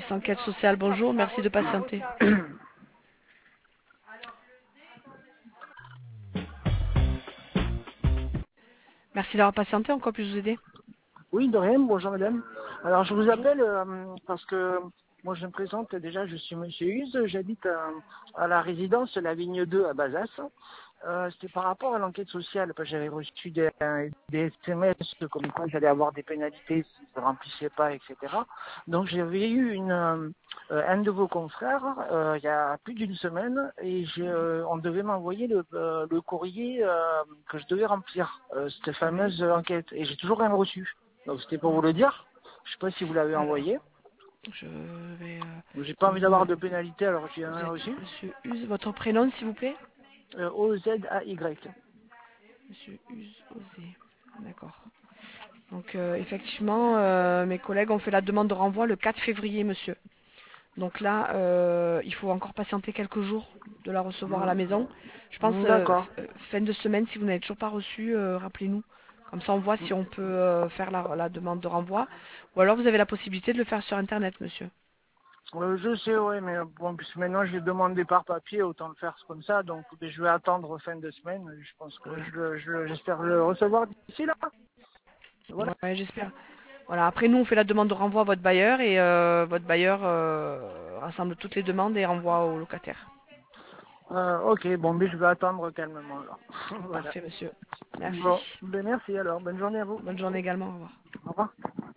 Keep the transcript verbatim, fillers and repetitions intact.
service enquête sociale, bonjour, merci de patienter. Merci d'avoir patienté, en quoi puis-je vous aider? Oui, de rien, bonjour madame. Alors je vous Bonjour. appelle euh, parce que moi je me présente déjà, je suis monsieur Huse, j'habite à, à la résidence La Vigne deux à Bazas. Euh, C'était par rapport à l'enquête sociale, parce que j'avais reçu des, des S M S comme quoi j'allais avoir des pénalités si je ne remplissais pas, et cetera. Donc j'avais eu une, euh, un de vos confrères euh, il y a plus d'une semaine et je, euh, on devait m'envoyer le, euh, le courrier euh, que je devais remplir, euh, cette Oui. fameuse enquête, et j'ai toujours rien reçu. Donc c'était pour vous le dire. Je sais pas si vous l'avez Alors, envoyé. je vais... euh, J'ai pas envie vous, d'avoir me- de pénalité alors j'ai vous rien êtes reçu. monsieur Uz, votre prénom, s'il vous plaît? Euh, O Z A Y. Monsieur Uz Osé. D'accord. Donc, euh, effectivement, euh, mes collègues ont fait la demande de renvoi le quatre février, monsieur. Donc là, euh, il faut encore patienter quelques jours de la recevoir à la maison. Je pense Mm, euh, D'accord. f- euh, fin de semaine, si vous n'avez toujours pas reçu, euh, rappelez-nous. Comme ça, on voit si on peut euh, faire la, la demande de renvoi. Ou alors, vous avez la possibilité de le faire sur Internet, monsieur. Euh, je sais, oui, mais bon, puisque maintenant j'ai demandé par papier, autant le faire comme ça, donc je vais attendre fin de semaine. Je pense que Voilà. je, je, j'espère le recevoir d'ici là. Voilà. Ouais, j'espère. Voilà. Après, nous, on fait la demande de renvoi à votre bailleur et euh, votre bailleur euh, rassemble toutes les demandes et renvoie au locataire. Euh, ok, bon, mais je vais attendre calmement là. Voilà. Parfait, monsieur. Merci. Bon, ben merci alors. Bonne journée à vous. Bonne journée également. Au revoir. Au revoir.